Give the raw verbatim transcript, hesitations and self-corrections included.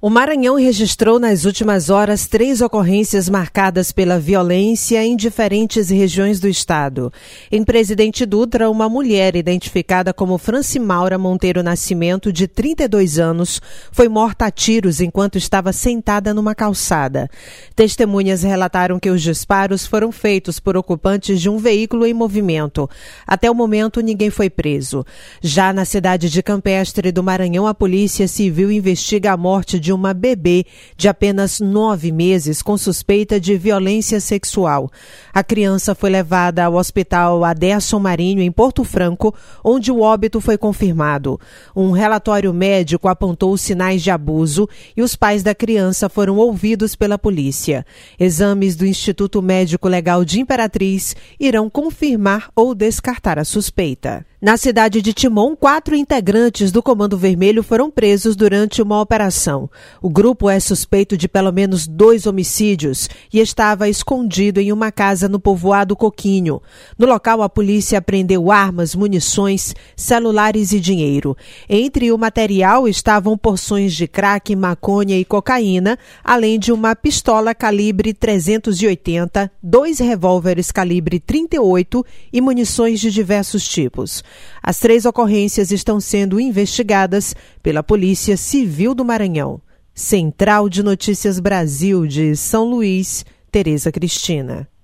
O Maranhão registrou nas últimas horas três ocorrências marcadas pela violência em diferentes regiões do estado. Em Presidente Dutra, uma mulher identificada como Francimaura Monteiro Nascimento, de trinta e dois anos, foi morta a tiros enquanto estava sentada numa calçada. Testemunhas relataram que os disparos foram feitos por ocupantes de um veículo em movimento. Até o momento, ninguém foi preso. Já na cidade de Campestre do Maranhão, a Polícia Civil investiga a morte de de uma bebê de apenas nove meses com suspeita de violência sexual. A criança foi levada ao hospital Aderson Marinho, em Porto Franco, onde o óbito foi confirmado. Um relatório médico apontou sinais de abuso e os pais da criança foram ouvidos pela polícia. Exames do Instituto Médico Legal de Imperatriz irão confirmar ou descartar a suspeita. Na cidade de Timon, quatro integrantes do Comando Vermelho foram presos durante uma operação. O grupo é suspeito de pelo menos dois homicídios e estava escondido em uma casa no povoado Coquinho. No local, a polícia apreendeu armas, munições, celulares e dinheiro. Entre o material estavam porções de crack, maconha e cocaína, além de uma pistola calibre trezentos e oitenta, dois revólveres calibre trinta e oito e munições de diversos tipos. As três ocorrências estão sendo investigadas pela Polícia Civil do Maranhão. Central de Notícias Brasil de São Luís, Tereza Cristina.